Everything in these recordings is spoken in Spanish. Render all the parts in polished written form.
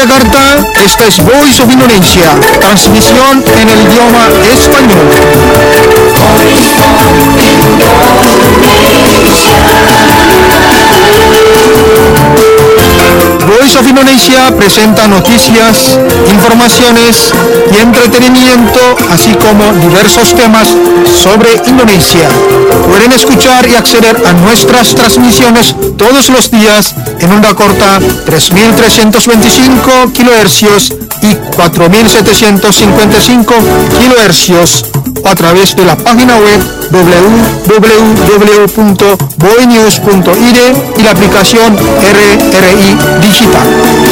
Jakarta, esta es Voice of Indonesia, transmisión en el idioma español. Voice of Indonesia presenta noticias, informaciones y entretenimiento, así como diversos temas sobre Indonesia. Pueden escuchar y acceder a nuestras transmisiones todos los días en onda corta 3.325 kHz y 4.755 kHz a través de la página web www.boinews.id y la aplicación RRI Digital.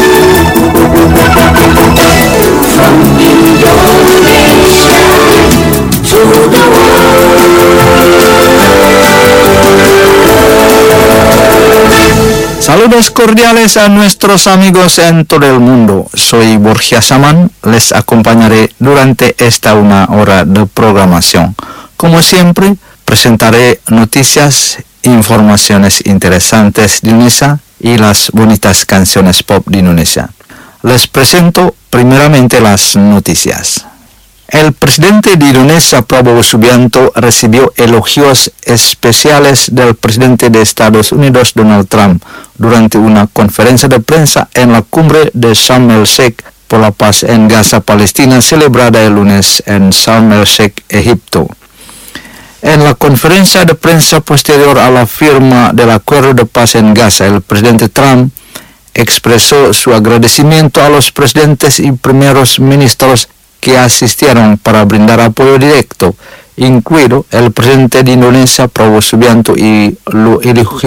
Saludos cordiales a nuestros amigos en todo el mundo. Soy Borja Saman, les acompañaré durante esta 1 hora de programación. Como siempre, presentaré noticias, informaciones interesantes de Indonesia y las bonitas canciones pop de Indonesia. Les presento primeramente las noticias. El presidente de Indonesia, Prabowo Subianto, recibió elogios especiales del presidente de Estados Unidos, Donald Trump, durante una conferencia de prensa en la cumbre de Sharm el-Sheikh por la paz en Gaza, Palestina, celebrada el lunes en Sharm el-Sheikh, Egipto. En la conferencia de prensa posterior a la firma del acuerdo de paz en Gaza, el presidente Trump expresó su agradecimiento a los presidentes y primeros ministros que asistieron para brindar apoyo directo, incluido el presidente de Indonesia, Prabowo Subianto, y lo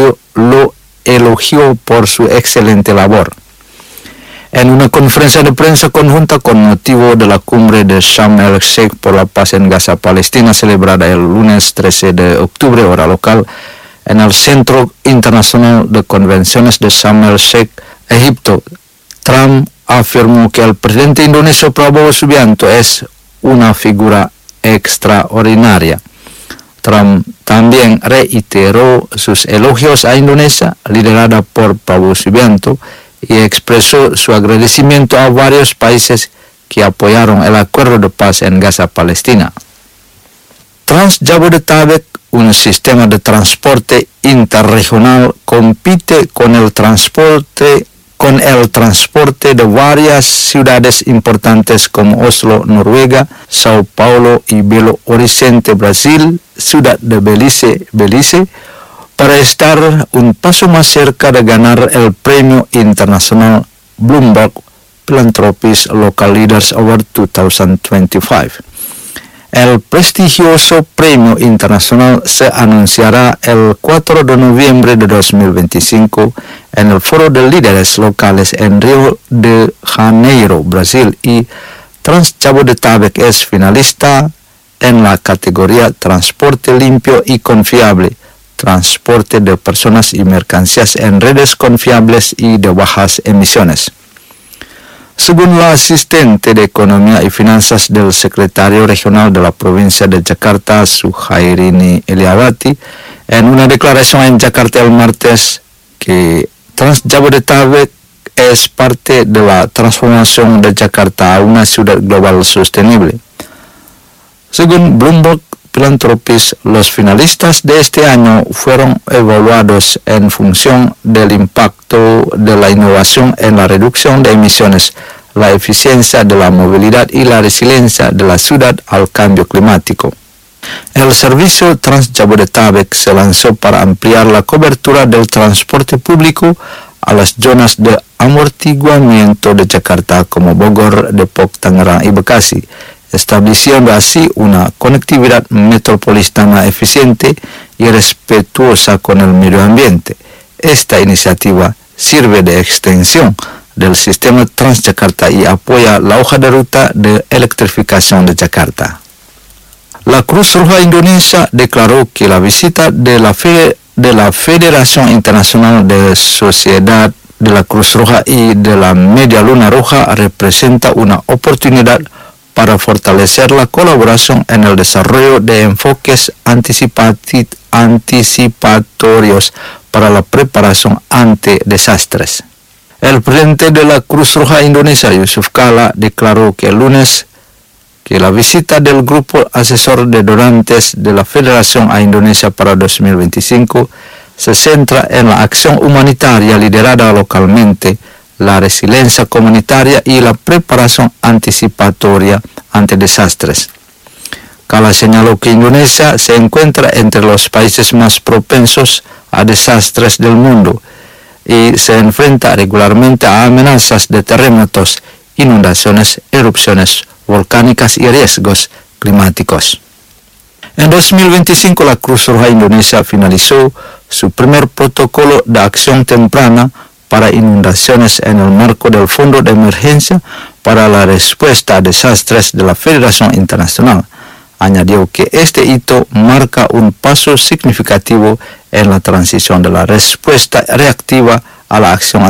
elogió por su excelente labor. En una conferencia de prensa conjunta con motivo de la cumbre de Sharm el-Sheikh por la paz en Gaza, Palestina, celebrada el lunes 13 de octubre, hora local, en el Centro Internacional de Convenciones de Sharm el-Sheikh, Egipto, Trump afirmó que el presidente indonesio Prabowo Subianto es una figura extraordinaria. Trump también reiteró sus elogios a Indonesia, liderada por Prabowo Subianto, y expresó su agradecimiento a varios países que apoyaron el acuerdo de paz en Gaza, Palestina. Trans-Jabodetabek, un sistema de transporte interregional, compite con el transporte de varias ciudades importantes como Oslo, Noruega, Sao Paulo y Belo Horizonte, Brasil, Ciudad de Belice, para estar un paso más cerca de ganar el premio internacional Bloomberg Philanthropies Local Leaders Award 2025. El prestigioso premio internacional se anunciará el 4 de noviembre de 2025 en el Foro de Líderes Locales en Río de Janeiro, Brasil, y Trans-Jabodetabek es finalista en la categoría Transporte Limpio y Confiable, transporte de personas y mercancías en redes confiables y de bajas emisiones. Según la asistente de Economía y Finanzas del secretario regional de la provincia de Jakarta, Suhairini Eliawati, en una declaración en Jakarta el martes, que Trans-Jabodetabek es parte de la transformación de Jakarta a una ciudad global sostenible. Según Bloomberg Philanthropies, los finalistas de este año fueron evaluados en función del impacto de la innovación en la reducción de emisiones, la eficiencia de la movilidad y la resiliencia de la ciudad al cambio climático. El servicio Trans-Jabodetabek se lanzó para ampliar la cobertura del transporte público a las zonas de amortiguamiento de Jakarta como Bogor, Depok, Tangerang y Bekasi, estableciendo así una conectividad metropolitana eficiente y respetuosa con el medio ambiente. Esta iniciativa sirve de extensión del sistema Transjakarta y apoya la hoja de ruta de electrificación de Jakarta. La Cruz Roja Indonesia declaró que la visita de la Federación Internacional de Sociedad de la Cruz Roja y de la Media Luna Roja representa una oportunidad para fortalecer la colaboración en el desarrollo de enfoques anticipatorios para la preparación ante desastres. El presidente de la Cruz Roja Indonesia, Yusuf Kala, declaró que el lunes que la visita del grupo asesor de donantes de la Federación a Indonesia para 2025 se centra en la acción humanitaria liderada localmente, la resiliencia comunitaria y la preparación anticipatoria ante desastres. Kala señaló que Indonesia se encuentra entre los países más propensos a desastres del mundo y se enfrenta regularmente a amenazas de terremotos, inundaciones, erupciones volcánicas y riesgos climáticos. En 2025, la Cruz Roja Indonesia finalizó su primer protocolo de acción temprana para inundaciones en el marco del Fondo de Emergencia para la Respuesta a Desastres de la Federación Internacional. Añadió que este hito marca un paso significativo en la transición de la respuesta reactiva a la acción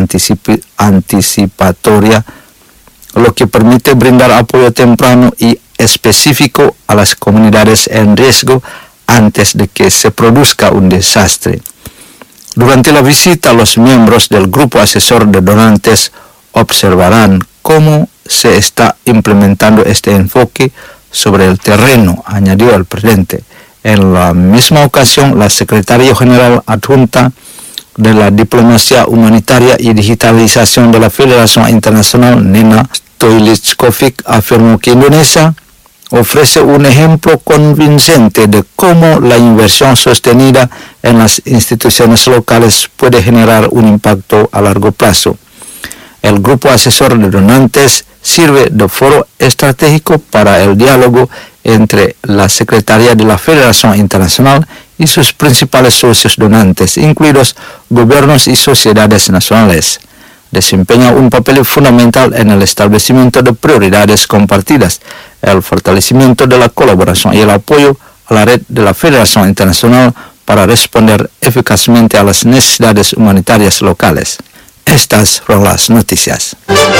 anticipatoria, lo que permite brindar apoyo temprano y específico a las comunidades en riesgo antes de que se produzca un desastre. Durante la visita, los miembros del grupo asesor de donantes observarán cómo se está implementando este enfoque sobre el terreno, añadió el presidente. En la misma ocasión, la secretaria general adjunta de la Diplomacia Humanitaria y Digitalización de la Federación Internacional, Nena Stoiljkovic, afirmó que Indonesia ofrece un ejemplo convincente de cómo la inversión sostenida en las instituciones locales puede generar un impacto a largo plazo. El grupo asesor de donantes sirve de foro estratégico para el diálogo entre la Secretaría de la Federación Internacional y sus principales socios donantes, incluidos gobiernos y sociedades nacionales. Desempeña un papel fundamental en el establecimiento de prioridades compartidas, el fortalecimiento de la colaboración y el apoyo a la red de la Federación Internacional para responder eficazmente a las necesidades humanitarias locales. Estas fueron las noticias.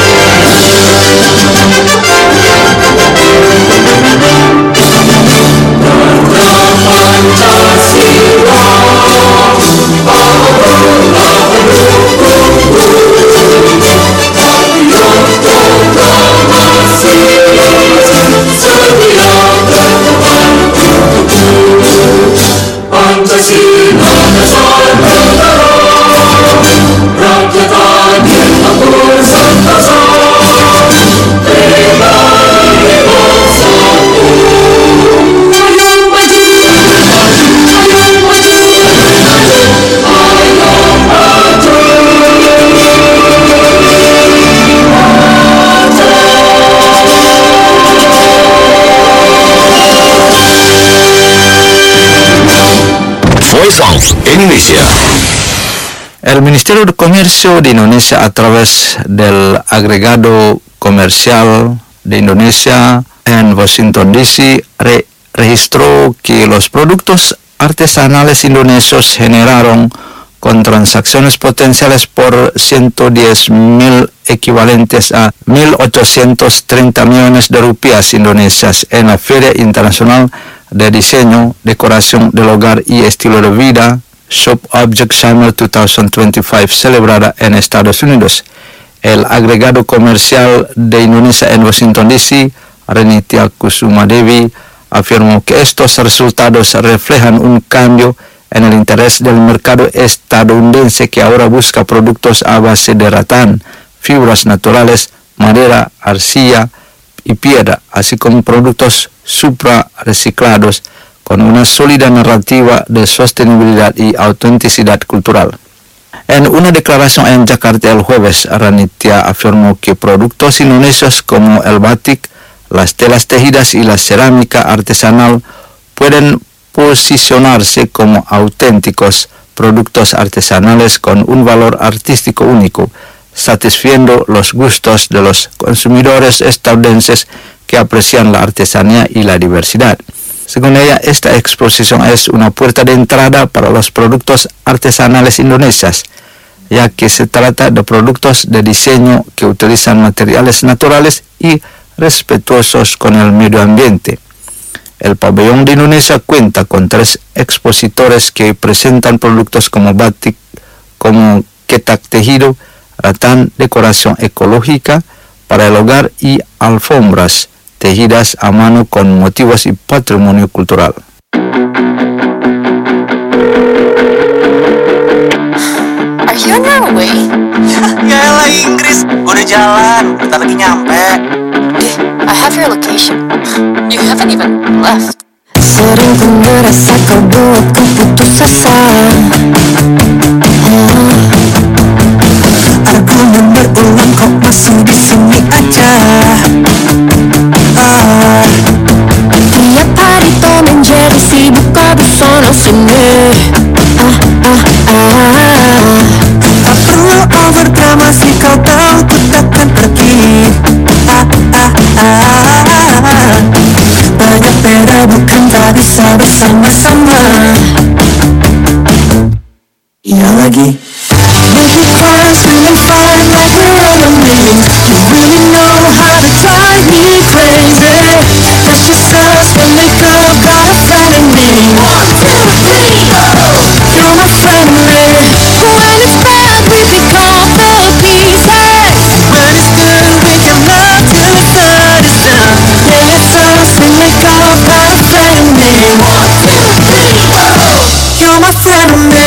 Voice of Indonesia. El Ministerio de Comercio de Indonesia, a través del agregado comercial de Indonesia en Washington DC, registró que los productos artesanales indonesios generaron con transacciones potenciales por 110.000 equivalentes a 1.830 millones de rupias indonesias en la Feria Internacional de Diseño, Decoración del Hogar y Estilo de Vida, Shop Object Summer 2025, celebrada en Estados Unidos. El agregado comercial de Indonesia en Washington DC, Renitya Kusumadevi, afirmó que estos resultados reflejan un cambio en el interés del mercado estadounidense, que ahora busca productos a base de ratán, fibras naturales, madera, arcilla y piedra, así como productos supra reciclados con una sólida narrativa de sostenibilidad y autenticidad cultural. En una declaración en Jakarta el jueves, Renitya afirmó que productos indonesios como el batik, las telas tejidas y la cerámica artesanal pueden posicionarse como auténticos productos artesanales con un valor artístico único, satisfaciendo los gustos de los consumidores estadounidenses que aprecian la artesanía y la diversidad. Según ella, esta exposición es una puerta de entrada para los productos artesanales indonesios, ya que se trata de productos de diseño que utilizan materiales naturales y respetuosos con el medio ambiente. El pabellón de Indonesia cuenta con 3 expositores que presentan productos como batik, como ketak tejido, ratán decoración ecológica para el hogar y alfombras tejidas a mano con motivos y patrimonio cultural. Are you on your way? Yaelah Inggris, gue udah jalan, bentar lagi nyampe. I have your location. You haven't even left. Sering ku ngerasa kau buatku putus asa. Argumen berulang kok masih di sini aja. Tiap hari kau menjadi sibuk kau di sono sini. Tak perlu overdrama sih, kau tahu ku takkan pergi. Banyak beda bukan tak bisa bersama-sama. Iya lagi. Make me cry, scream and fight like we're enemies. You really know how to drive me crazy. That's just us when we go, got a friend in me. 1, 2, 3, go! You're my friend in me. When it's bad, we pick up the pieces. When it's good, we can love till the sun is down. Yeah, it's us when we go, got a friend in me. 1, 2, 3, go! You're my friend in me.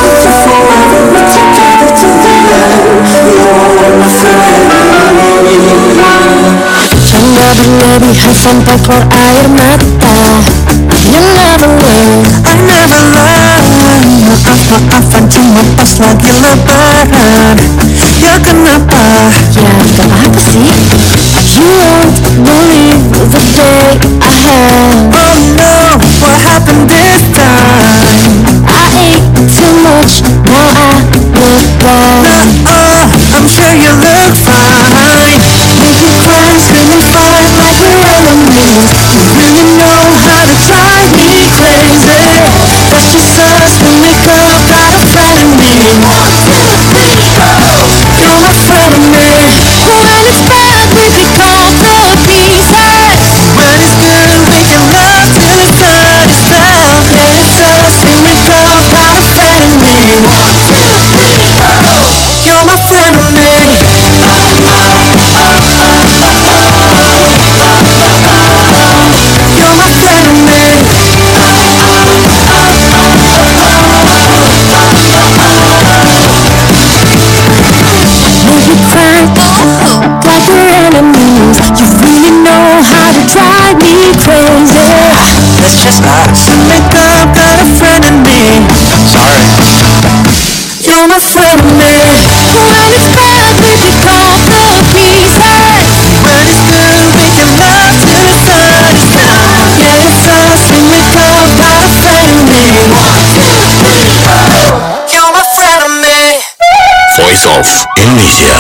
Canda berlebihan sampai keluar air mata. You never learn. I never learn. Maaf-maafan cuma pas lagi lebaran. Ya kenapa? Ya kenapa sih? You won't believe the day I had. Oh no, what happened this time? I ate too much, now I look bad. I'm sure you look fine. Make me cry, scream and fight like we're enemies. You really know how to drive me crazy. That's just us when we go, got a friend in me. 1, 2, 3, go! You're my friend in me. When it's bad, we pick up the pieces. When it's good, we can love till the sun is down. Yeah, it's us when we go, got a friend in me. 1, 2, 3, go! You're my friend in me. You're my friend in me. Make me cry like we're enemies. You really know how to drive me crazy. That's just us. Make up, got a friend in me. Sorry. You're my friend in me. When it's bad, we pick up the pieces. When it's good, we can love till the sun is down. Yeah, it's us when we go, got a friend in me. 1, 2, 3, go! You're my friend in me. Voice of Indonesia.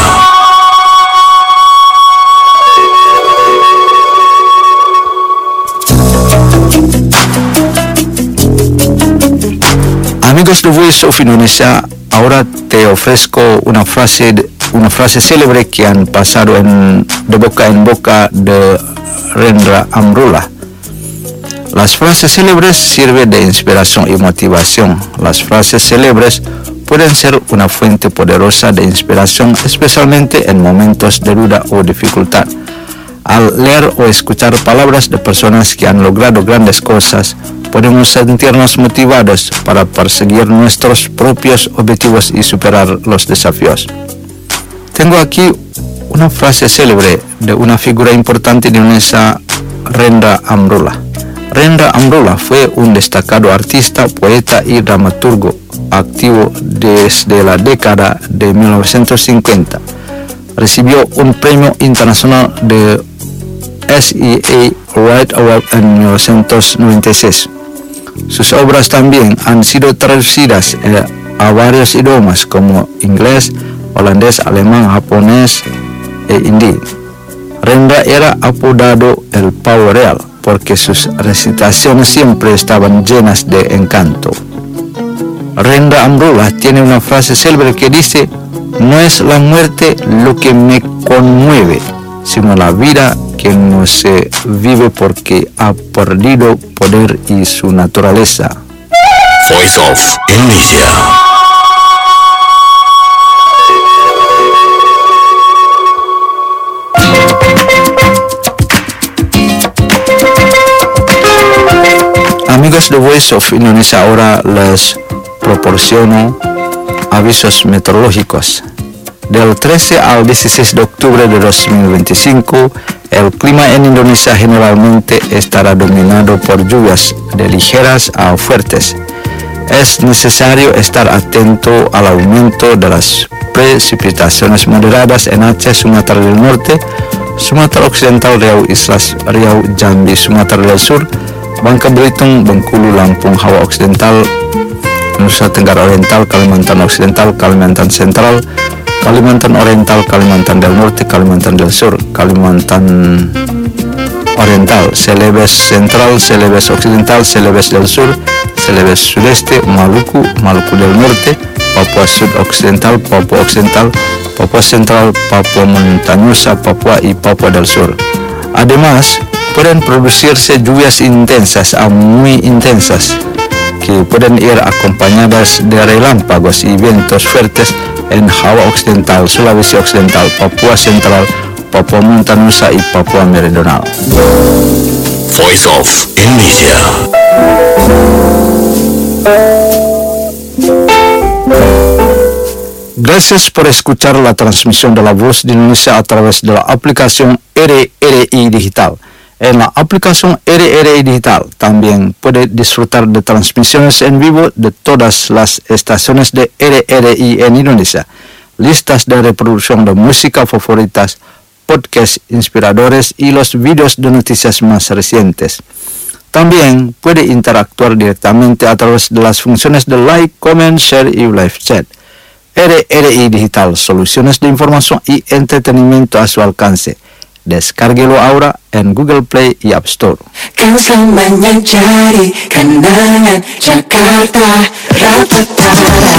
Amigos de Voice of Indonesia, ahora te ofrezco una frase célebre que han pasado de boca en boca de Rendra Amrullah. Las frases célebres sirven de inspiración y motivación. Las frases célebres pueden ser una fuente poderosa de inspiración, especialmente en momentos de duda o dificultad. Al leer o escuchar palabras de personas que han logrado grandes cosas, podemos sentirnos motivados para perseguir nuestros propios objetivos y superar los desafíos. Tengo aquí una frase célebre de una figura importante de Indonesia, Rendra Amrullah. Rendra Amrullah fue un destacado artista, poeta y dramaturgo activo desde la década de 1950. Recibió un premio internacional de SEA Write Award en 1996. Sus obras también han sido traducidas a varios idiomas como inglés, holandés, alemán, japonés e hindi. Rendra era apodado el Pavo Real porque sus recitaciones siempre estaban llenas de encanto. Rendra Amrullah tiene una frase célebre que dice: "No es la muerte lo que me conmueve, sino la vida que no se vive porque ha perdido poder y su naturaleza." Voice of Indonesia. mientras The Voice of Indonesia ahora les proporciona avisos meteorológicos. Del 13 al 16 de octubre de 2025, el clima en Indonesia generalmente estará dominado por lluvias de ligeras a fuertes. Es necesario estar atento al aumento de las precipitaciones moderadas en Aceh, Sumatera del Norte, Sumatera Occidental, Riau, Islas Riau, Jambi, Sumatera del Sur, Bangka Belitung, Bengkulu, Lampung, Hawa Occidental, Nusa Tenggara Oriental, Kalimantan Occidental, Kalimantan Sentral, Kalimantan Oriental, Kalimantan del Norte, Kalimantan del Sur, Kalimantan Oriental, Celebes Central, Celebes Occidental, Celebes del Sur, Celebes Sudeste, Maluku, Maluku del Norte, Papua Sud Occidental, Papua Occidental, Papua Central, Papua Montañosa, Papua y Papua del Sur. Además, pueden producirse lluvias intensas a muy intensas, que pueden ir acompañadas de relámpagos y vientos fuertes en Java Occidental, Sulawesi Occidental, Papua Central, Papua Montañosa y Papua Meridional. Voice of Indonesia. Gracias por escuchar la transmisión de la Voz de Indonesia a través de la aplicación RRI Digital. En la aplicación RRI Digital también puede disfrutar de transmisiones en vivo de todas las estaciones de RRI en Indonesia, listas de reproducción de música favoritas, podcasts inspiradores y los videos de noticias más recientes. También puede interactuar directamente a través de las funciones de like, comment, share y live chat. RRI Digital, soluciones de información y entretenimiento a su alcance. Descárguelo ahora en Google Play y App Store. Kau selamanya cari kenangan Jakarta Ratatata.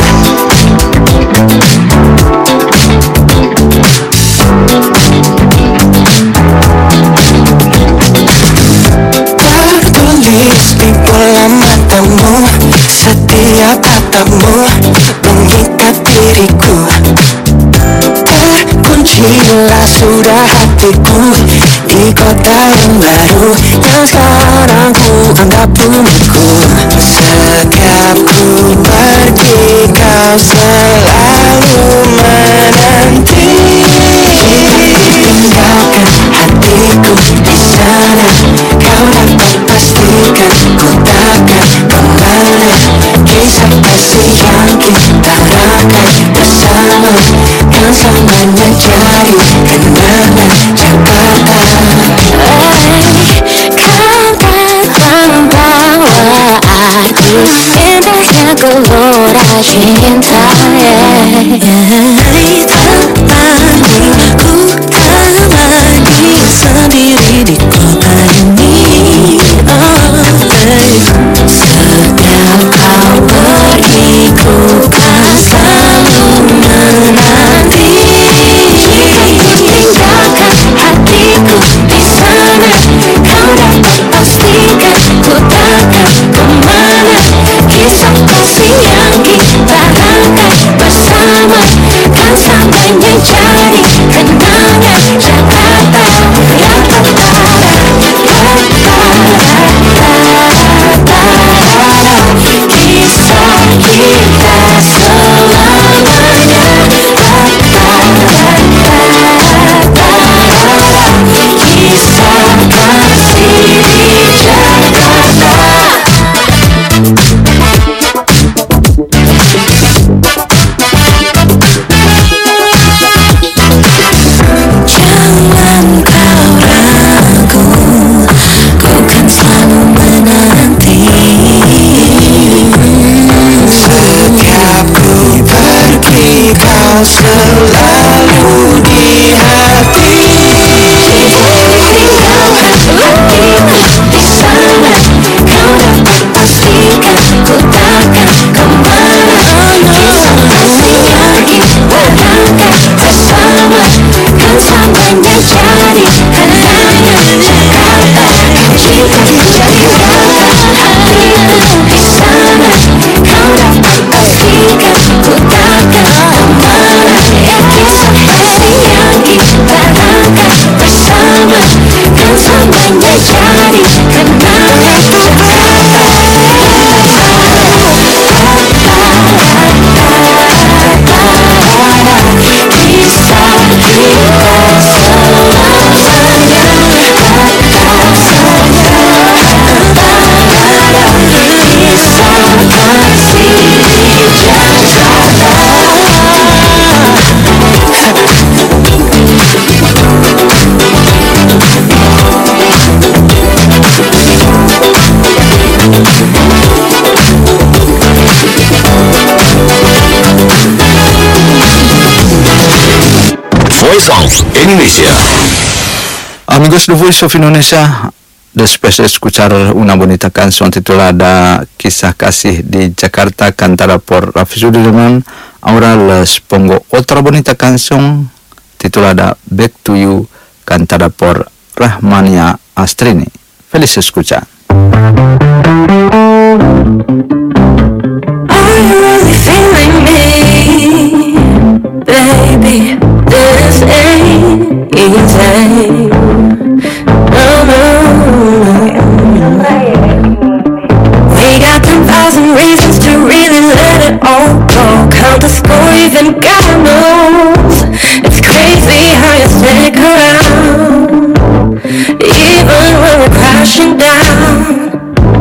Tertulis di bola matamu, setiap katamu mengikat diriku. Terkuncilah sudah hatiku di kota yang baru yang sekarang ku anggap milikku. Setiap ku pergi kau selalu menanti. Tinggalkan hatiku di sana, kau dapat pastikan ku takkan kemana. Kisah kasih yang kita rakai bersama kan selamanya jadi kenangan Jakarta. Kau membawa aku indahnya gelora cinta. Hari terpaling ku temani sendiri di kota ini. Setiap kau pergi ku kan selalu menanti. Tinggalkan hatiku di sana, kau dapat pastikan ku takkan kemana. Kisah kasih yang kita rakai bersama kan selamanya jadi kenangan Jakarta. Kisah kita selamanya. Kisah kasih di Jakarta. Jangan kau ragu, ku kan selalu menanti. Setiap ku pergi kau selalu di hati. Tinggalkan hatiku di sana, kau dapat pastikan ku takkan kemana. Kisah kasih yang kita rakai bersama kan selamanya jadi kenangan Jakarta. Tinggalkan hatiku di sana, kau dapat pastikan ku takkan kemana. Kisah kasih yang kita rakai bersama kan selamanya jadi kenangan Jakarta. Indonesia. Amigos de Voice of Indonesia, después de escuchar una bonita canción titulada Kisah Kasih di Jakarta cantada por Raffi Sudirman, ahora les pongo otra bonita canción titulada Back to You cantada por Rahmania Astrini. Feliz escucha. Are you really feeling me, baby? This ain't easy. We got 10,000 reasons to really let it all go. Count the score, even God knows. It's crazy how you stick around, even when we're crashing down.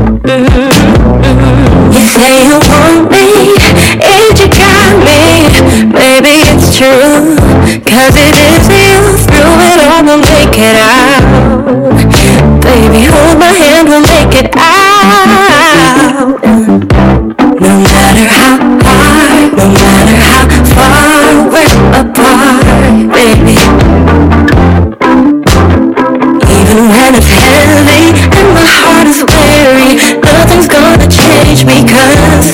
You say you want me, and you got me. Maybe it's true, 'cause it is you. Through it all, we'll make it out. Baby, hold my hand, we'll make it out. No matter how hard, no matter how far we're apart, baby. Even when it's heavy and my heart is weary, nothing's gonna change me, 'cause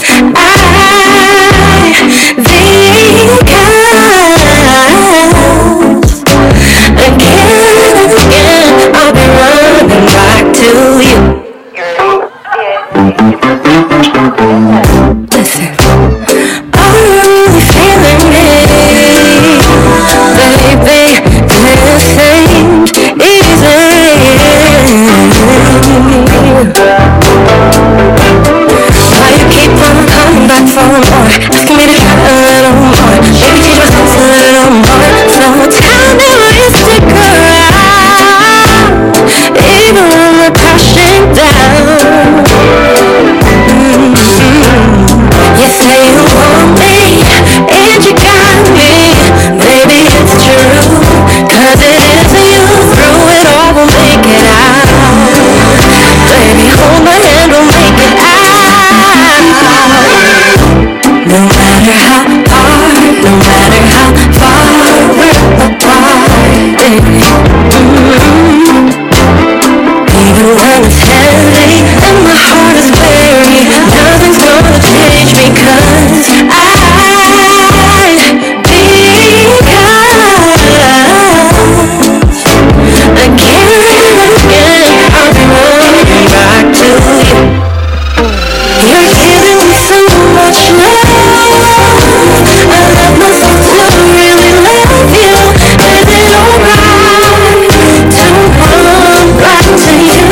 again, I'll be running back to you. Listen, are you really feeling me, baby? This ain't easy. Why you keep on coming back for more, asking me to try a little more, maybe teach myself a little more. So tell me, will you stick around, even when we're crashing down? You say you want me, and you got me. Maybe it's true, 'cause it is you. Through it all, we'll make it out. Baby, hold my hand, we'll make it out. No matter how hard, no matter how far we're apart, baby. Even when it's heavy and my heart is weary, nothing's gonna change me, 'cause again, I'll be running back to you. You're giving me so much love. I love myself to really love you. Is it alright to run back to you?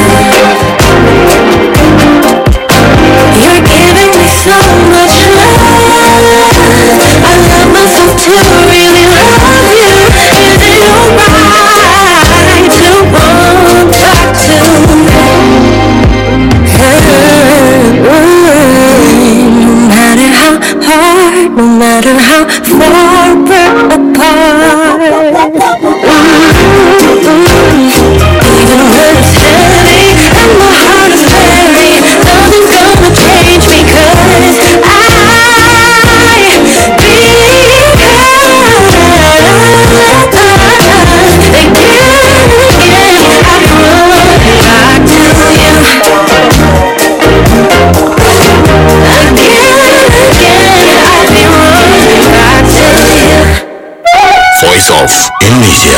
You're giving me so much love. I love myself to really love you. Is it alright to run back to you? No matter how hard, no matter how far we're apart, even when it's heavy and my heart is weary, nothing's gonna change me, 'cause Voice of Indonesia.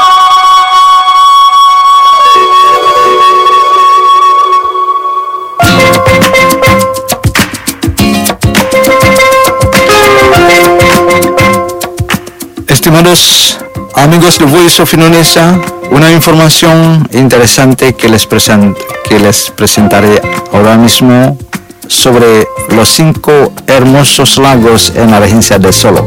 Estimados amigos de Voice of Indonesia, una información interesante que les presentaré ahora mismo sobre los 5 hermosos lagos en la regencia de Solok.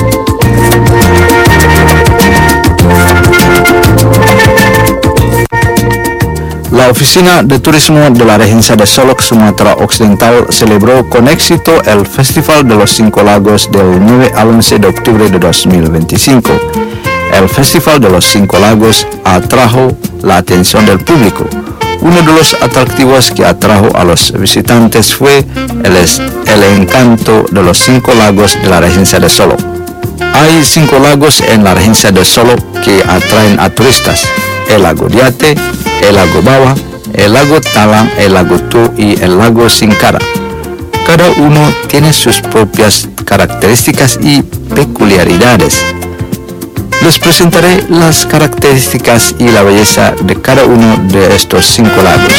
La Oficina de Turismo de la Regencia de Solok, Sumatra Occidental, celebró con éxito el Festival de los 5 Lagos del 9 al 11 de octubre de 2025. El Festival de los 5 Lagos atrajo la atención del público. Uno de los atractivos que atrajo a los visitantes fue el encanto de los 5 lagos de la Regencia de Solok. Hay 5 lagos en la región de Solo que atraen a turistas: el lago Diate, el lago Bawa, el lago Talang, el lago Tuo y el lago Singkara. Cada uno tiene sus propias características y peculiaridades. Les presentaré las características y la belleza de cada uno de estos 5 lagos.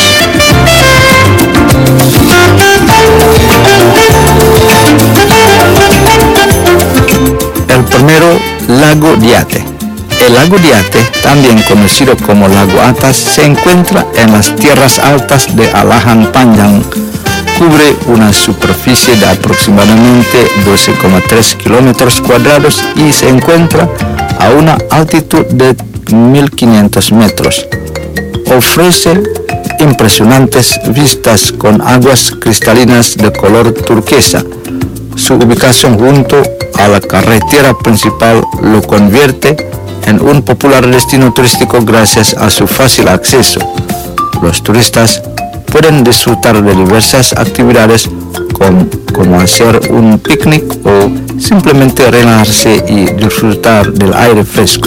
El primero, lago Diate. El lago Diate, también conocido como lago Atas, se encuentra en las tierras altas de Alahan Panjang. Cubre una superficie de aproximadamente 12,3 kilómetros cuadrados y se encuentra a una altitud de 1.500 metros. Ofrece impresionantes vistas con aguas cristalinas de color turquesa. Su ubicación junto a la carretera principal lo convierte en un popular destino turístico gracias a su fácil acceso. Los turistas pueden disfrutar de diversas actividades como hacer un picnic o simplemente relajarse y disfrutar del aire fresco.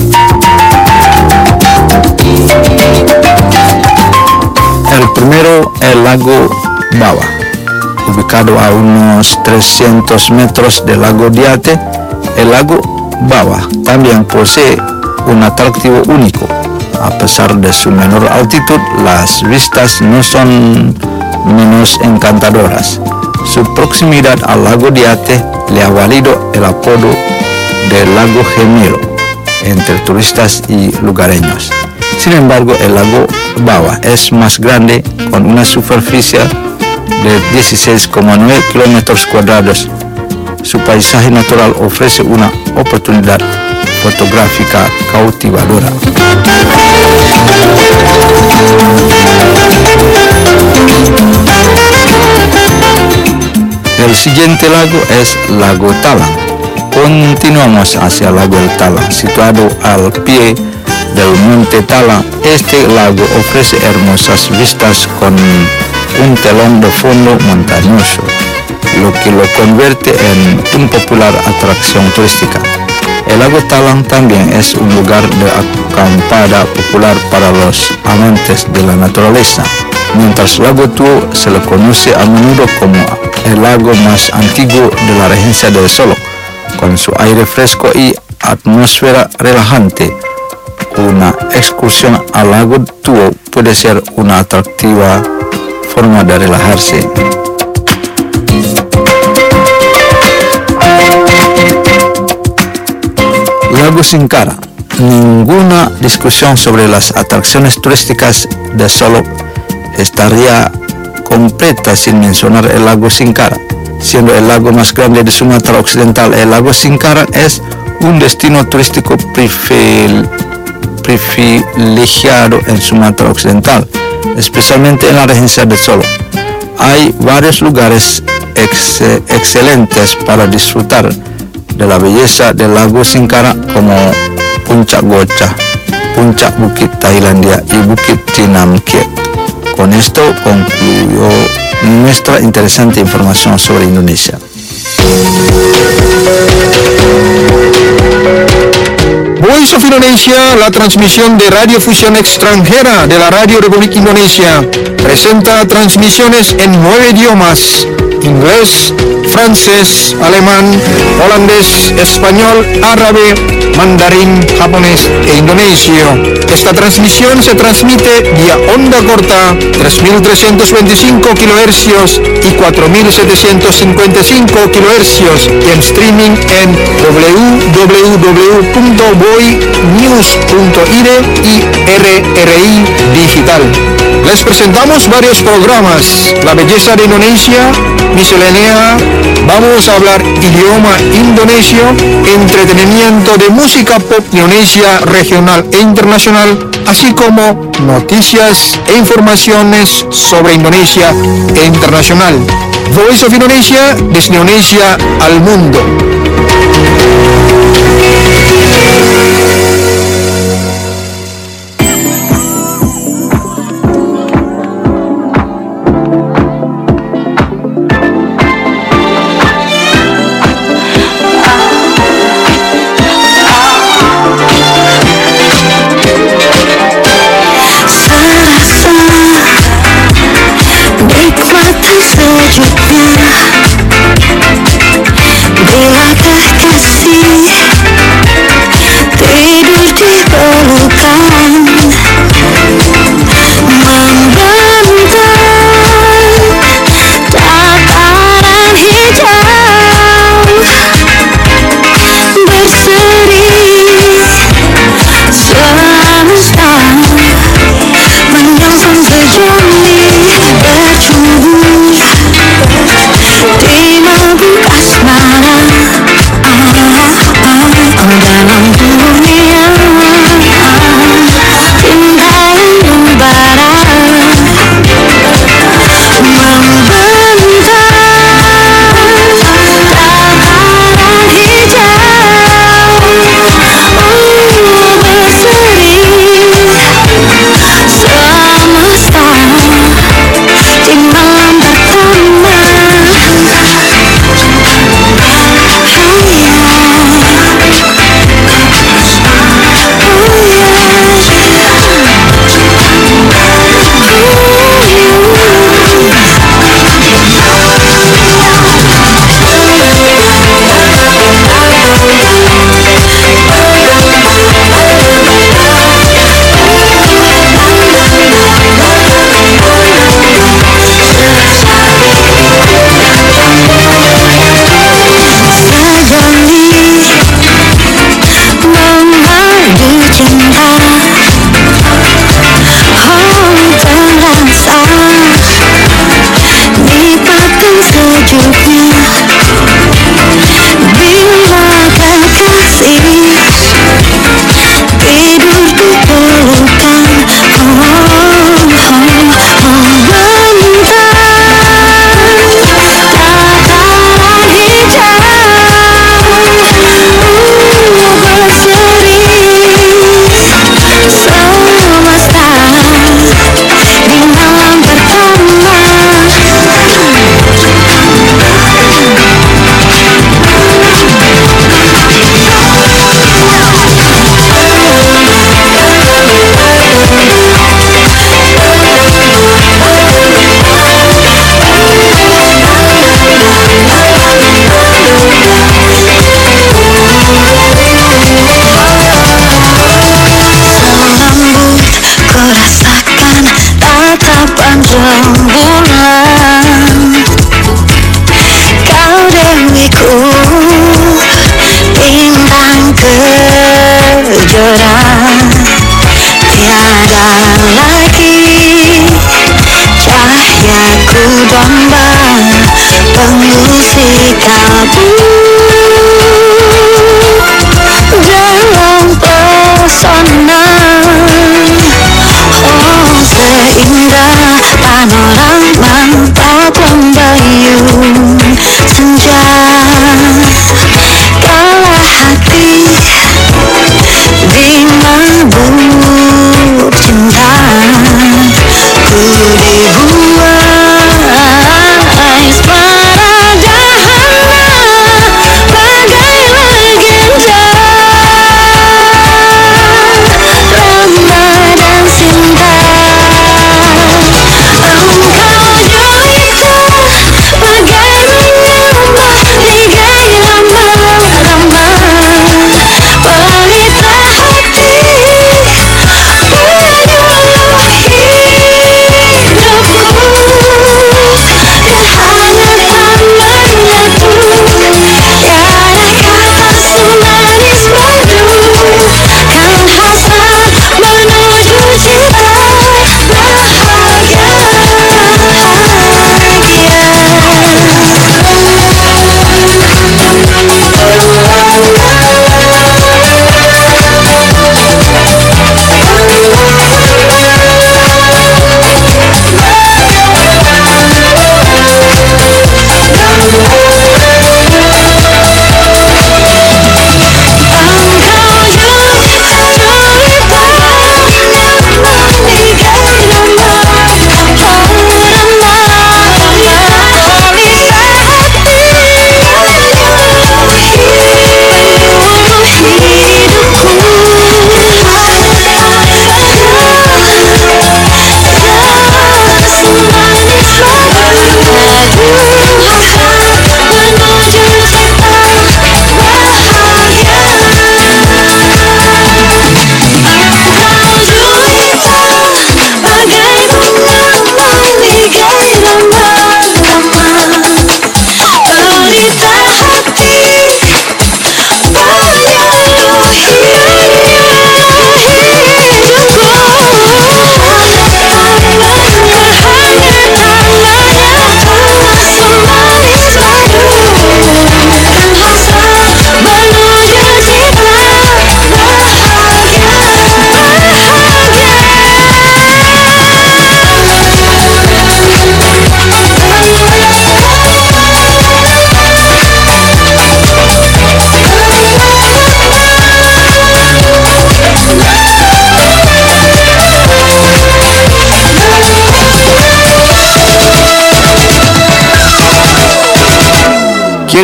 El primero, el lago Bawa. Ubicado a unos 300 metros del lago Diate, el lago Bawa también posee un atractivo único. A pesar de su menor altitud, las vistas no son menos encantadoras. Su proximidad al lago Diate le ha valido el apodo de lago gemelo entre turistas y lugareños. Sin embargo, el lago Bawa es más grande, con una superficie de 16,9 kilómetros cuadrados. Su paisaje natural ofrece una oportunidad fotográfica cautivadora. El siguiente lago es lago Talang. Continuamos hacia el lago El Talang, situado al pie del monte Talang. Este lago ofrece hermosas vistas con un telón de fondo montañoso, lo que lo convierte en una popular atracción turística. El lago Talang también es un lugar de acampada popular para los amantes de la naturaleza, mientras el lago Tuo se le conoce a menudo como el lago más antiguo de la región de Solo. Con su aire fresco y atmósfera relajante, una excursión al lago Tuo puede ser una atractiva forma de relajarse. Lago Singkara. Ninguna discusión sobre las atracciones turísticas de Solo estaría completa sin mencionar el lago Singkara. Siendo el lago más grande de Sumatra Occidental, el lago Singkara es un destino turístico privilegiado en Sumatra Occidental, especialmente en la región de Solo. Hay varios lugares excelentes para disfrutar de la belleza del lago Singkara, como Puncak Gocha, Puncak Bukit Tailandia y Bukit Tinamkhet. Con esto concluyó nuestra interesante información sobre Indonesia. Voice of Indonesia, la transmisión de radiofusión extranjera de la Radio Republik Indonesia, presenta transmisiones en 9 idiomas: inglés, francés, alemán, holandés, español, árabe, mandarín, japonés e indonesio. Esta transmisión se transmite vía onda corta 3.325 kHz y 4.755 kHz y en streaming en www.boinews.id y RRI Digital. Les presentamos varios programas: La belleza de Indonesia, miscelánea, vamos a hablar idioma indonesio, entretenimiento de música pop Indonesia regional e internacional, así como noticias e informaciones sobre Indonesia e internacional. Voice of Indonesia, desde Indonesia al mundo.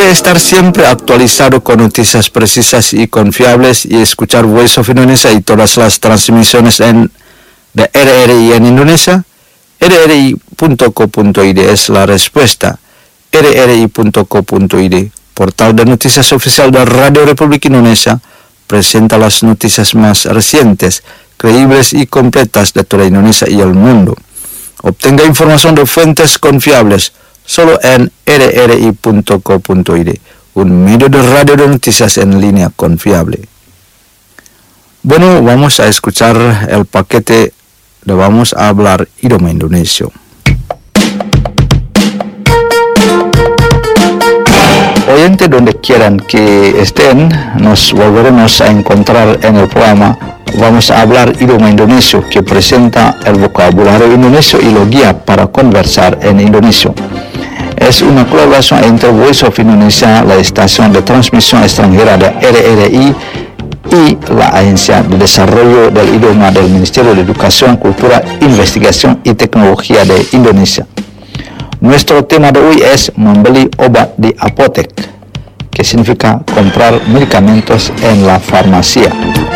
Quiere estar siempre actualizado con noticias precisas y confiables y escuchar Voice of Indonesia y todas las transmisiones de RRI en Indonesia. rri.co.id es la respuesta. rri.co.id, portal de noticias oficial de Radio Republik Indonesia, presenta las noticias más recientes, creíbles y completas de toda Indonesia y el mundo. Obtenga información de fuentes confiables solo en rri.co.id, un medio de radio de noticias en línea confiable. Bueno, vamos a escuchar el paquete de Vamos a Hablar Idioma Indonesia. Oyente, donde quieran que estén, nos volveremos a encontrar en el programa Vamos a Hablar Idioma Indonesia, que presenta el vocabulario indonesio y lo guía para conversar en indonesio. Es una colaboración entre Voice of Indonesia, la estación de transmisión extranjera de RRI, y la Agencia de Desarrollo del Idioma del Ministerio de Educación, Cultura, Investigación y Tecnología de Indonesia. Nuestro tema de hoy es membeli obat di apotek, que significa comprar medicamentos en la farmacia.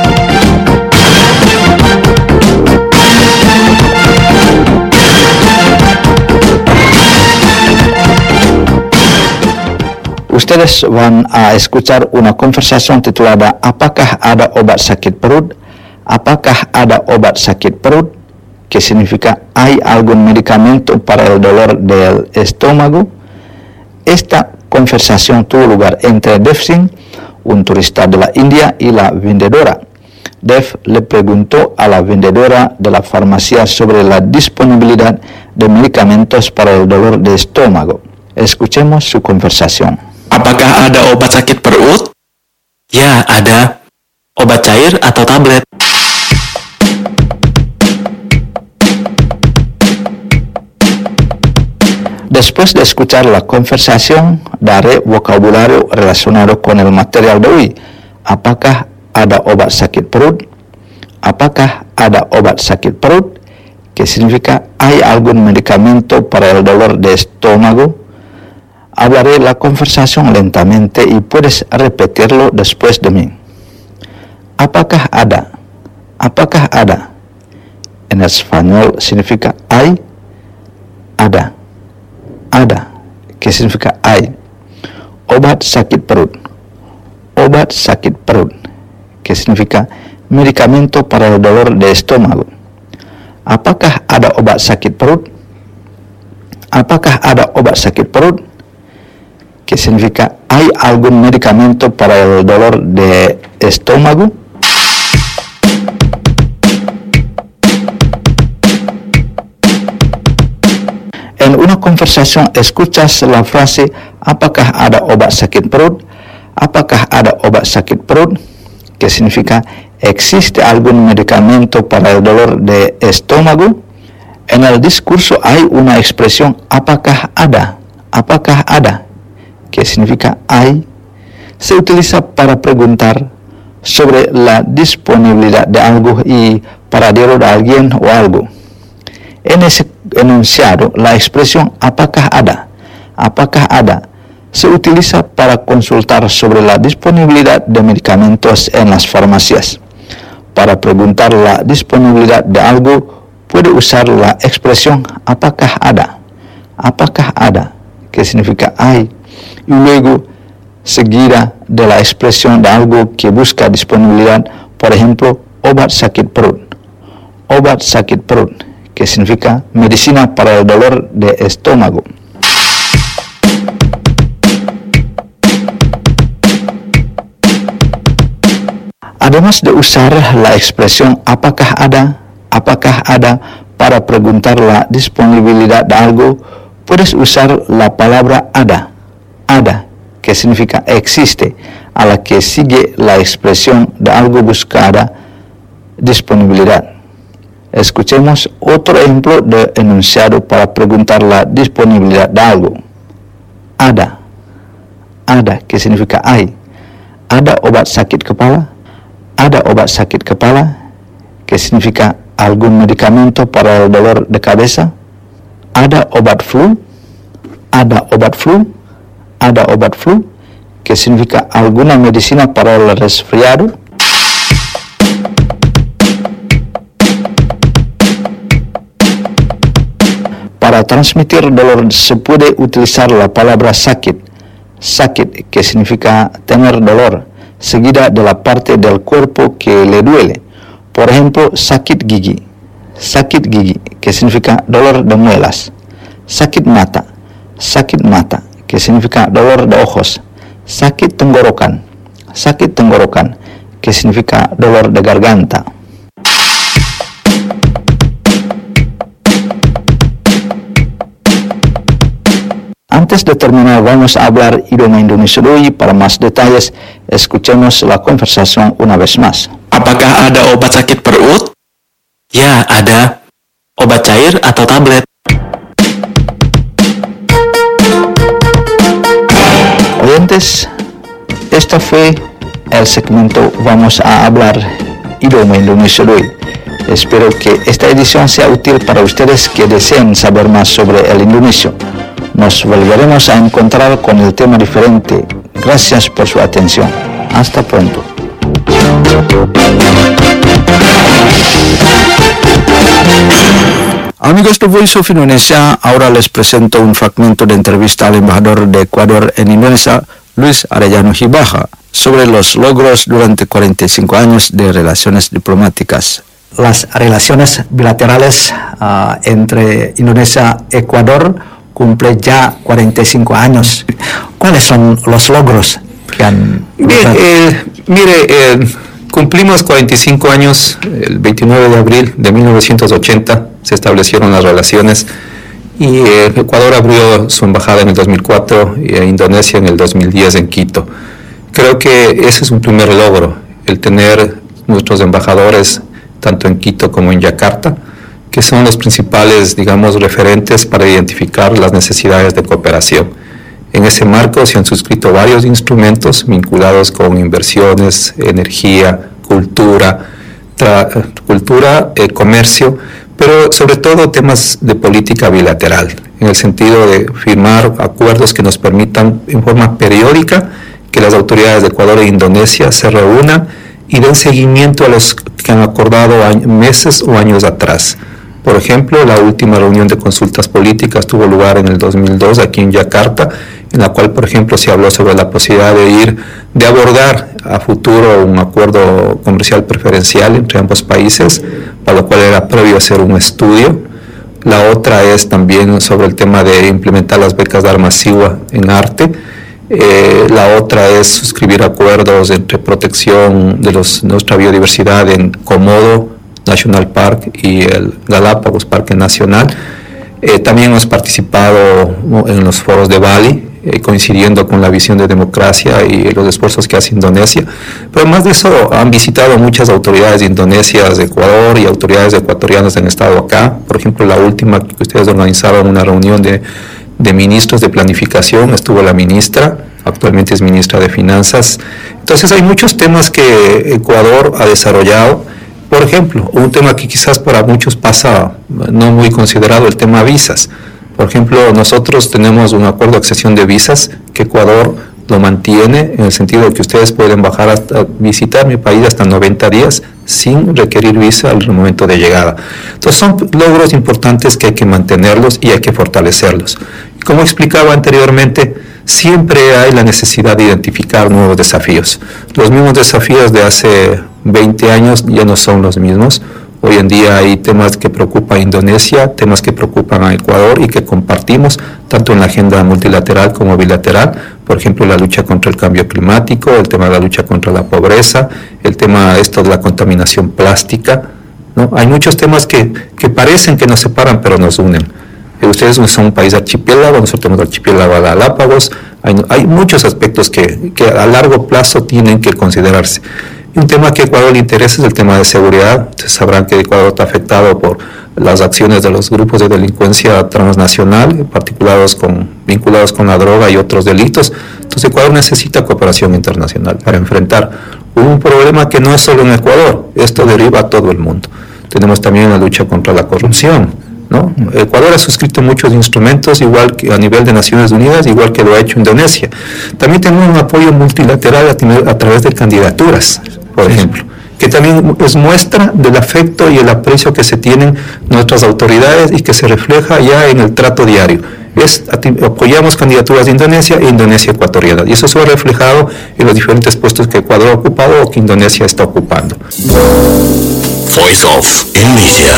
Ustedes van a escuchar una conversación titulada ¿Apakah ada obat sakit perut? ¿Apakah ada obat sakit perut? Que significa ¿hay algún medicamento para el dolor del estómago? Esta conversación tuvo lugar entre Dev Singh, un turista de la India, y la vendedora. Dev le preguntó a la vendedora de la farmacia sobre la disponibilidad de medicamentos para el dolor de estómago. Escuchemos su conversación. Apakah ada obat sakit perut? Ya, ada. Obat cair atau tablet? Después de escuchar la conversación, daré vocabulario relacionado con el material de hoy. ¿Apakah ada obat sakit perut? ¿Apakah ada obat sakit perut? Que significa ¿hay algún medicamento para el dolor de estómago? Hablaré la conversación lentamente y puedes repetirlo después de mí. ¿Apakah ada? ¿Apakah ada? En español significa hay, ada. Ada, que significa hay. Obat sakit perut. Obat sakit perut, que significa medicamento para el dolor de estómago. ¿Apakah ada obat sakit perut? ¿Apakah ada obat sakit perut? Que significa ¿hay algún medicamento para el dolor de estómago? En una conversación escuchas la frase ¿apakah ada obat sakit perut? ¿Apakah ada obat sakit perut? Que significa ¿existe algún medicamento para el dolor de estómago? En el discurso hay una expresión ¿apakah ada? ¿Apakah ada? Que significa hay. Se utiliza para preguntar sobre la disponibilidad de algo y paradero de alguien o algo. En ese enunciado, la expresión ¿apakah ada? ¿Apakah ada? Se utiliza para consultar sobre la disponibilidad de medicamentos en las farmacias. Para preguntar la disponibilidad de algo, puede usar la expresión ¿apakah ada? ¿Apakah ada? Que significa hay. Y luego seguida de la expresión de algo que busca disponibilidad, por ejemplo, obat sakit perut. Obat sakit perut, que significa medicina para el dolor de estómago. Además de usar la expresión ¿apakah ada? ¿Apakah ada? Para preguntar la disponibilidad de algo, puedes usar la palabra ada. Ada, que significa existe, a la que sigue la expresión de algo buscada, disponibilidad. Escuchemos otro ejemplo de enunciado para preguntar la disponibilidad de algo. Ada. Ada, que significa hay. Ada obat sakit kepala? Ada obat sakit kepala, que significa algún medicamento para el dolor de cabeza. Ada obat flu? Ada obat flu? Ada obat flu, que significa alguna medicina para el resfriado. Para transmitir dolor se puede utilizar la palabra sakit, sakit que significa tener dolor, seguida de la parte del cuerpo que le duele. Por ejemplo, sakit gigi, que significa dolor de muelas. Sakit mata, que significa dolor de ojos. Sakit tenggorokan, que significa dolor de garganta. Antes de terminar, vamos a hablar idioma Indonesia dulu. Para más detalles, escuchemos la conversación una vez más. Apakah ada obat sakit perut? Ya, ada. Obat cair atau tablet? Oyentes, esto fue el segmento Vamos a hablar idioma Indonesia dulu. Espero que esta edición sea útil para ustedes que deseen saber más sobre el indonesio. Nos volveremos a encontrar con el tema diferente. Gracias por su atención. Hasta pronto. Amigos de Voice of Indonesia, ahora les presento un fragmento de entrevista al embajador de Ecuador en Indonesia, Luis Arellano Gibaja, sobre los logros durante 45 años de relaciones diplomáticas. Las relaciones bilaterales entre Indonesia y Ecuador cumple ya 45 años. ¿Cuáles son los logros que han... Cumplimos 45 años, el 29 de abril de 1980 se establecieron las relaciones y Ecuador abrió su embajada en el 2004 y Indonesia en el 2010 en Quito. Creo que ese es un primer logro, el tener nuestros embajadores tanto en Quito como en Yakarta, que son los principales, digamos, referentes para identificar las necesidades de cooperación. En ese marco se han suscrito varios instrumentos vinculados con inversiones, energía, cultura, comercio, pero sobre todo temas de política bilateral, en el sentido de firmar acuerdos que nos permitan en forma periódica que las autoridades de Ecuador e Indonesia se reúnan y den seguimiento a los que han acordado meses o años atrás. Por ejemplo, la última reunión de consultas políticas tuvo lugar en el 2002 aquí en Yakarta, en la cual, por ejemplo, se habló sobre la posibilidad de abordar a futuro un acuerdo comercial preferencial entre ambos países, para lo cual era previo hacer un estudio. La otra es también sobre el tema de implementar las becas de Armasiwa en arte. La otra es suscribir acuerdos entre protección de nuestra biodiversidad en Komodo National Park y el Galápagos Parque Nacional. También hemos participado en los foros de Bali, coincidiendo con la visión de democracia y los esfuerzos que hace Indonesia. Pero más de eso, han visitado muchas autoridades indonesias de Ecuador y autoridades ecuatorianas han estado acá. Por ejemplo, la última que ustedes organizaron una reunión de ministros de planificación, estuvo la ministra, actualmente es ministra de Finanzas. Entonces hay muchos temas que Ecuador ha desarrollado. Por ejemplo, un tema que quizás para muchos pasa no muy considerado, el tema visas. Por ejemplo, nosotros tenemos un acuerdo de accesión de visas que Ecuador lo mantiene en el sentido de que ustedes pueden bajar hasta visitar mi país hasta 90 días sin requerir visa al momento de llegada. Entonces son logros importantes que hay que mantenerlos y hay que fortalecerlos. Como explicaba anteriormente, siempre hay la necesidad de identificar nuevos desafíos. Los mismos desafíos de hace 20 años ya no son los mismos. Hoy en día hay temas que preocupan a Indonesia, temas que preocupan a Ecuador y que compartimos tanto en la agenda multilateral como bilateral. Por ejemplo, la lucha contra el cambio climático, el tema de la lucha contra la pobreza, el tema de la contaminación plástica, ¿no? Hay muchos temas que parecen que nos separan pero nos unen. Ustedes son un país archipiélago, nosotros tenemos el archipiélago de Galápagos. Hay muchos aspectos que a largo plazo tienen que considerarse. Un tema que a Ecuador le interesa es el tema de seguridad. Ustedes sabrán que Ecuador está afectado por las acciones de los grupos de delincuencia transnacional, vinculados con la droga y otros delitos. Entonces Ecuador necesita cooperación internacional para enfrentar un problema que no es solo en Ecuador, esto deriva a todo el mundo. Tenemos también la lucha contra la corrupción, ¿no? Ecuador ha suscrito muchos instrumentos, igual que a nivel de Naciones Unidas, igual que lo ha hecho Indonesia. También tenemos un apoyo multilateral a través de candidaturas, por ejemplo, que también es muestra del afecto y el aprecio que se tienen nuestras autoridades y que se refleja ya en el trato diario. Apoyamos candidaturas de Indonesia e Indonesia ecuatoriana, y eso se ha reflejado en los diferentes puestos que Ecuador ha ocupado o que Indonesia está ocupando. Voice of Indonesia.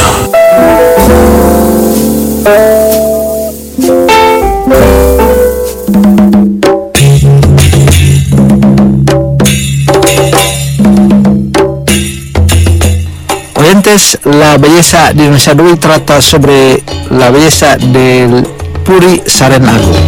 Oyentes, la belleza de Indonesia de hoy trata sobre la belleza del Puri Saren Agung.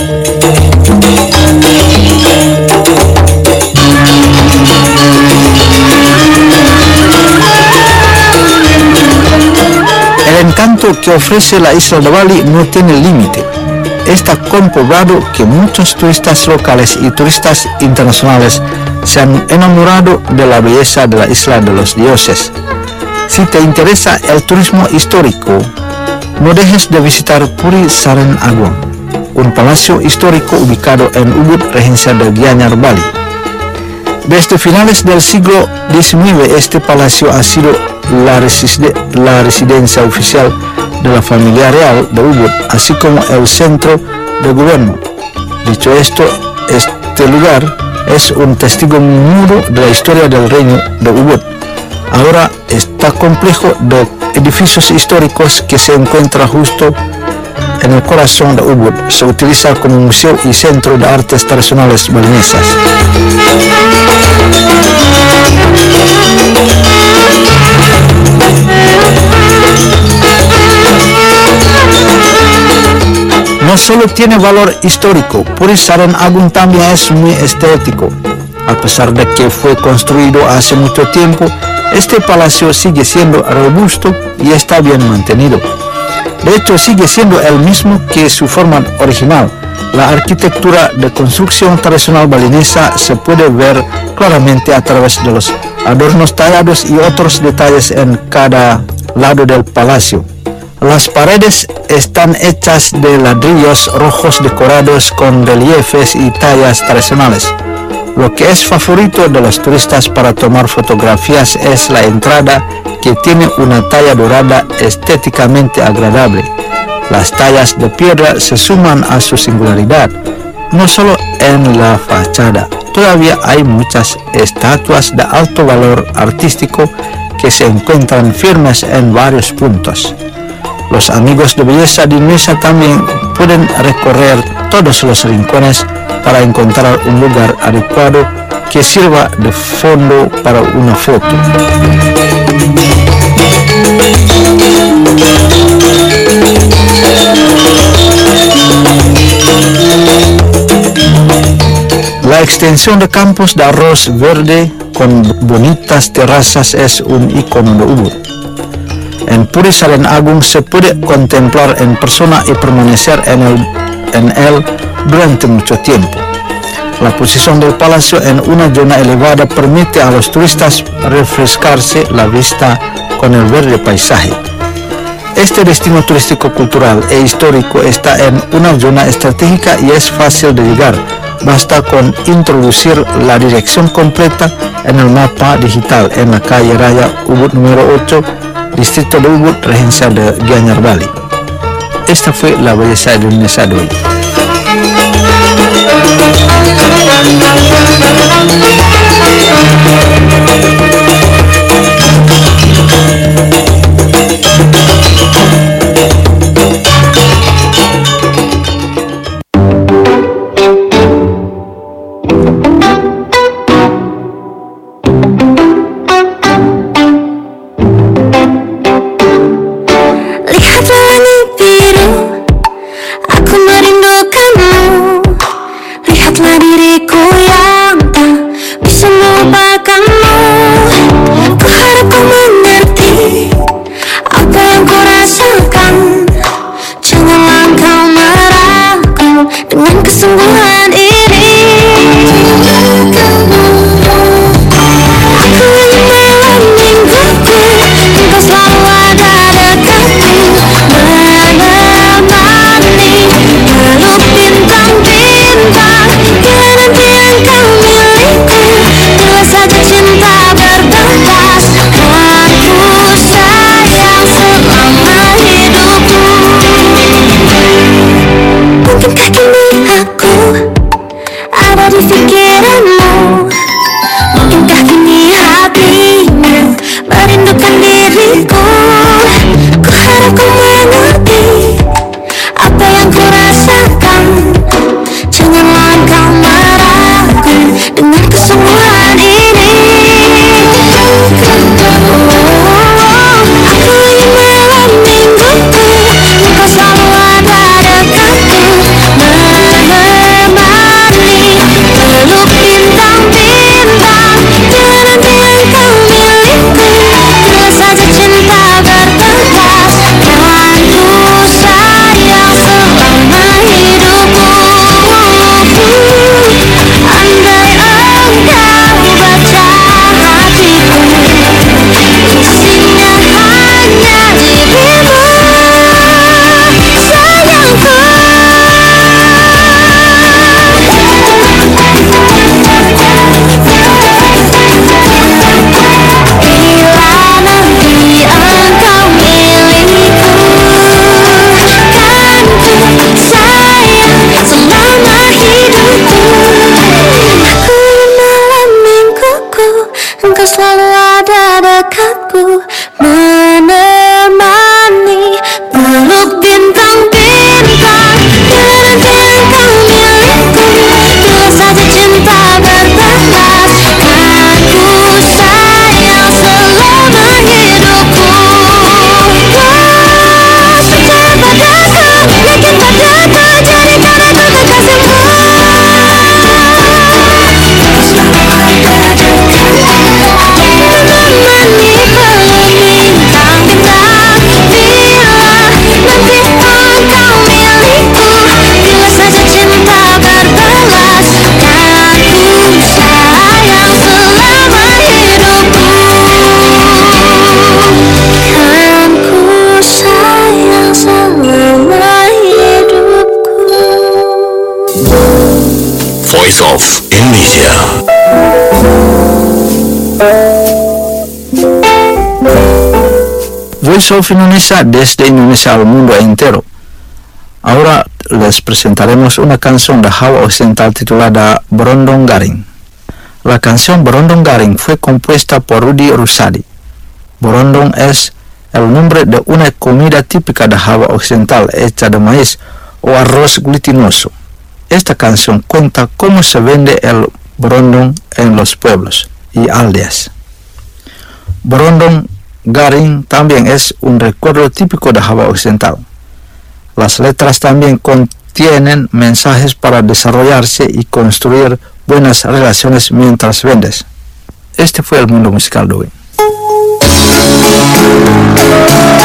El encanto que ofrece la isla de Bali no tiene límite. Está comprobado que muchos turistas locales y turistas internacionales se han enamorado de la belleza de la isla de los dioses. Si te interesa el turismo histórico, no dejes de visitar Puri Saren Agung, un palacio histórico ubicado en Ubud, Regencia de Gianyar, Bali. Desde finales del siglo XIX, este palacio ha sido la residencia oficial de la familia real de Ubud, así como el centro de gobierno. Dicho esto, este lugar es un testigo mudo de la historia del reino de Ubud. Ahora está complejo de edificios históricos que se encuentra justo en el corazón de Ubud. Se utiliza como museo y centro de artes tradicionales balinesas. No solo tiene valor histórico, Puri Saren Agung también es muy estético. A pesar de que fue construido hace mucho tiempo, este palacio sigue siendo robusto y está bien mantenido. De hecho, sigue siendo el mismo que su forma original. La arquitectura de construcción tradicional balinesa se puede ver claramente a través de los adornos tallados y otros detalles en cada lado del palacio. Las paredes están hechas de ladrillos rojos decorados con reliefes y tallas tradicionales. Lo que es favorito de los turistas para tomar fotografías es la entrada, que tiene una talla dorada estéticamente agradable. Las tallas de piedra se suman a su singularidad, no solo en la fachada. Todavía hay muchas estatuas de alto valor artístico que se encuentran firmes en varios puntos. Los amigos de belleza de Indonesia también pueden recorrer todos los rincones para encontrar un lugar adecuado que sirva de fondo para una foto. La extensión de campos de arroz verde con bonitas terrazas es un icono de Ubud. En Puri Saren Agung se puede contemplar en persona y permanecer en él durante mucho tiempo. La posición del palacio en una zona elevada permite a los turistas refrescarse la vista con el verde paisaje. Este destino turístico cultural e histórico está en una zona estratégica y es fácil de llegar. Basta con introducir la dirección completa en el mapa digital en la calle Raya Ubud número 8, distrito de Ubud, Regencia de Gianyar, Bali. Esta fue la belleza de Indonesia de hoy. Selalu ada dekatku. Voice of Indonesia. Voice of Indonesia desde Indonesia al mundo entero. Ahora les presentaremos una canción de Java Occidental titulada Berondong Garing. La canción Berondong Garing fue compuesta por Rudy Rusadi. Berondong es el nombre de una comida típica de Java Occidental hecha de maíz o arroz glutinoso. Esta canción cuenta cómo se vende el berondong en los pueblos y aldeas. Berondong Garing también es un recuerdo típico de Java Occidental. Las letras también contienen mensajes para desarrollarse y construir buenas relaciones mientras vendes. Este fue el mundo musical de hoy.